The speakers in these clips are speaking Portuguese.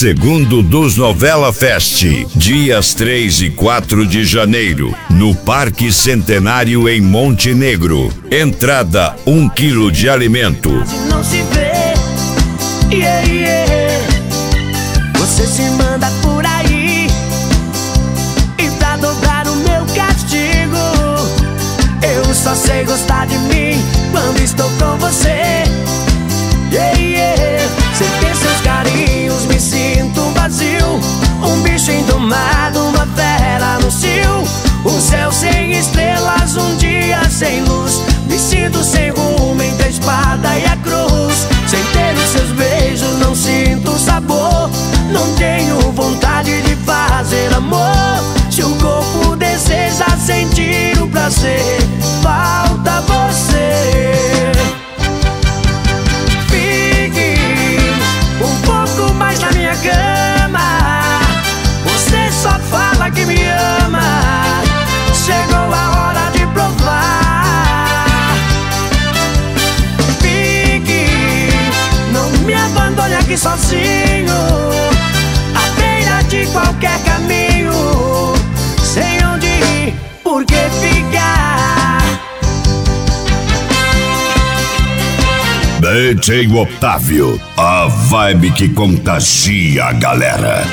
Segundo dos Novela Fest, dias 3 e 4 de janeiro, no Parque Centenário em Montenegro. Entrada 1 quilo de alimento. Não se vê, yeah, yeah. Você se manda por aí, e pra dobrar o meu castigo, eu só sei gostar de mim quando estou com você. Yeah, yeah. Sem ter seus carinhos me sinto vazio, um bicho indomado, uma fera no cio. O céu sem estrelas, um dia sem luz. Me sinto sem rumo entre a espada e a cruz. Sem ter os seus beijos não sinto sabor. Não tenho vontade de fazer amor. Se o corpo deseja sentir o prazer, falta você. Fique um pouco mais na minha cama. Você só fala que me ama. Chegou a hora de provar. Fique, não me abandone aqui sozinho, à beira de qualquer caminho, sem onde ir, por que ficar? DJ Otávio, a vibe que contagia a galera.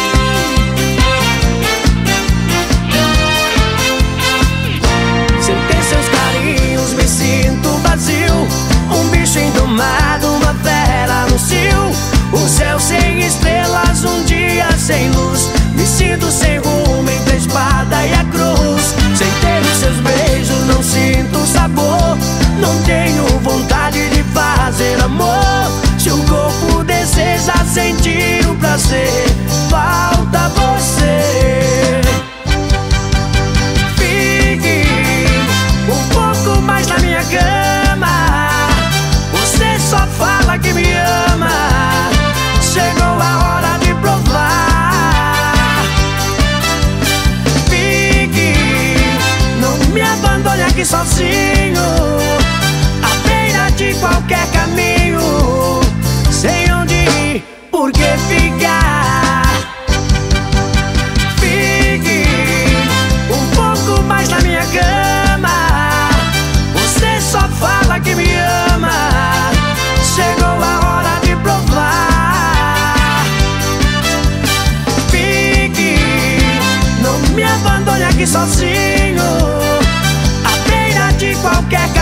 Sem ter seus carinhos me sinto vazio, um bicho indomado, uma fera no cio. O céu sem estrelas, um dia sem luz. Me sinto sem rumo entre a espada e a cruz. Sem ter os seus beijos não sinto sabor. Não tenho vontade de fazer amor. Se o corpo deseja sentir o prazer, falta você. Fique um pouco mais na minha cama. Você só fala que me ama. Chegou a hora de provar. Fique, não me abandone aqui sozinho, à beira de qualquer caminho, sem onde ir, por que ficar? Fique um pouco mais na minha cama. Você só fala que me ama. Chegou a hora de provar. Fique, não me abandone aqui sozinho, à beira de qualquer